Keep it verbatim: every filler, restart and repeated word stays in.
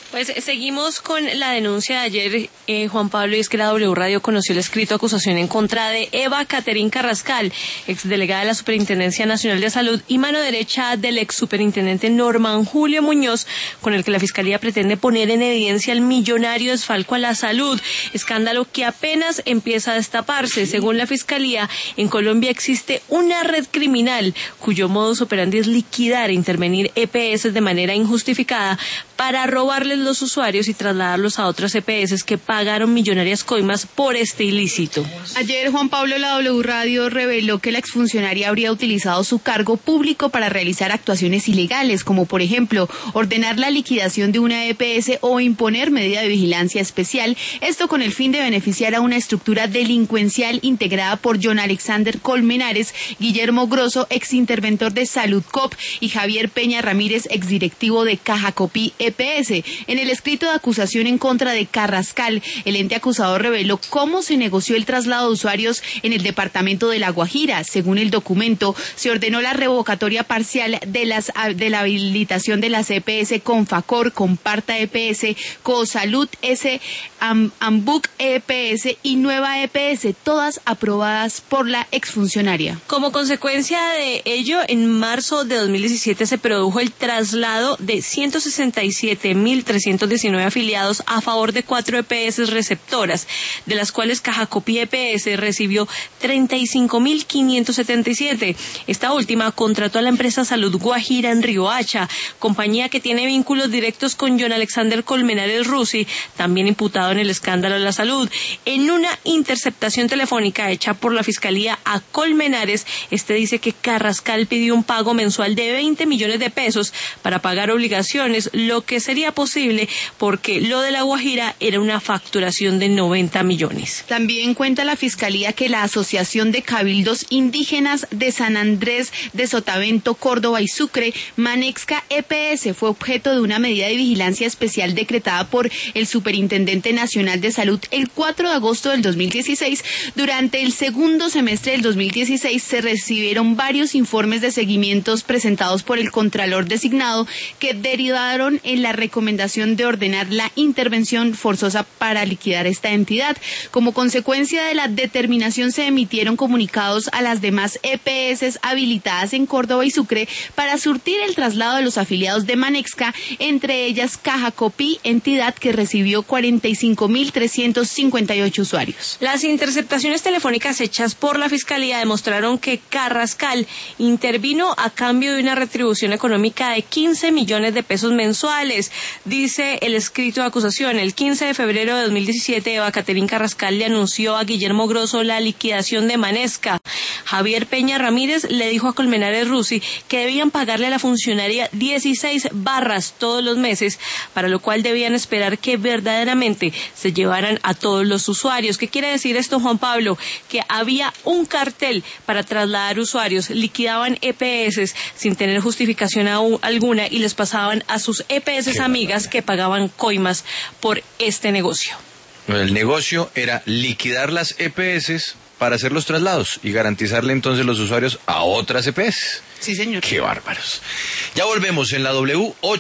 Pues seguimos con la denuncia de ayer, eh, Juan Pablo, y es que la W Radio conoció el escrito de acusación en contra de Eva Caterín Carrascal, exdelegada de la Superintendencia Nacional de Salud y mano derecha del ex superintendente Norman Julio Muñoz, con el que la Fiscalía pretende poner en evidencia el millonario desfalco a la salud, escándalo que apenas empieza a destaparse. Según la Fiscalía, en Colombia existe una red criminal cuyo modus operandi es liquidar e intervenir E P S de manera injustificada para robarles los usuarios y trasladarlos a otras E P S que pagaron millonarias coimas por este ilícito. Ayer, Juan Pablo, la W Radio reveló que la exfuncionaria habría utilizado su cargo público para realizar actuaciones ilegales, como por ejemplo, ordenar la liquidación de una E P S o imponer medida de vigilancia especial, esto con el fin de beneficiar a una estructura delincuencial integrada por John Alexander Colmenares, Guillermo Grosso, exinterventor de Salud Cop, y Javier Peña Ramírez, exdirectivo de Caja Copí E P S. En el escrito de acusación en contra de Carrascal, el ente acusador reveló cómo se negoció el traslado de usuarios en el departamento de La Guajira. Según el documento, se ordenó la revocatoria parcial de las de la habilitación de las E P S Confacor, Comparta E P S, Cosalud S, Am, Ambuc E P S y Nueva E P S, todas aprobadas por la exfuncionaria. Como consecuencia de ello, en marzo de dos mil diecisiete se produjo el traslado de ciento sesenta y siete mil trescientos diecinueve afiliados a favor de cuatro E P S receptoras, de las cuales Caja Copí E P S recibió treinta y cinco mil quinientos setenta y siete. Esta última contrató a la empresa Salud Guajira en Riohacha, compañía que tiene vínculos directos con John Alexander Colmenares Rusi, también imputado en el escándalo de la salud. En una interceptación telefónica hecha por la Fiscalía a Colmenares, este dice que Carrascal pidió un pago mensual de veinte millones de pesos para pagar obligaciones, lo que sería posible porque lo de La Guajira era una facturación de noventa millones. También cuenta la Fiscalía que la Asociación de Cabildos Indígenas de San Andrés de Sotavento, Córdoba y Sucre, Manexca E P S, fue objeto de una medida de vigilancia especial decretada por el Superintendente Nacional de Salud el cuatro de agosto del dos mil dieciséis. Durante el segundo semestre del dos mil dieciséis se recibieron varios informes de seguimientos presentados por el Contralor designado que derivaron en la recomendación de ordenar la intervención forzosa para liquidar esta entidad. Como consecuencia de la determinación se emitieron comunicados a las demás E P S habilitadas en Córdoba y Sucre para surtir el traslado de los afiliados de Manexca, entre ellas Caja Copí, entidad que recibió cuarenta y cinco mil trescientos cincuenta y ocho usuarios. Las interceptaciones telefónicas hechas por la Fiscalía demostraron que Carrascal intervino a cambio de una retribución económica de quince millones de pesos mensuales. Dice el escrito de acusación: el quince de febrero de dos mil diecisiete, Eva Caterín Carrascal le anunció a Guillermo Grosso la liquidación de Manexca. Javier Peña Ramírez le dijo a Colmenares Rusi que debían pagarle a la funcionaria dieciséis barras todos los meses, para lo cual debían esperar que verdaderamente se llevaran a todos los usuarios. ¿Qué quiere decir esto, Juan Pablo? Que había un cartel para trasladar usuarios, liquidaban E P S sin tener justificación alguna y les pasaban a sus E P S amigas que pagaban coimas por este negocio. El negocio era liquidar las E P S para hacer los traslados y garantizarle entonces los usuarios a otras E P S. Sí, señor. Qué bárbaros. Ya volvemos en la W ocho.